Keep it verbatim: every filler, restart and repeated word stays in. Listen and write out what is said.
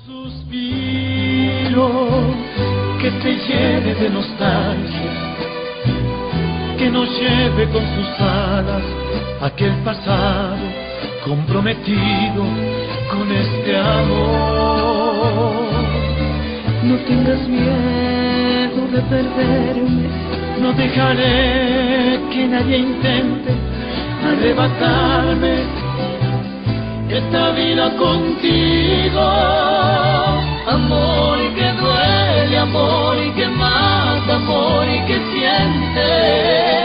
Suspiro que te llene de nostalgia, que nos lleve con sus alas aquel pasado comprometido con este amor. No tengas miedo de perderme, no dejaré que nadie intente arrebatarme esta vida contigo. Amor y que duele, amor y que mata, amor y que siente.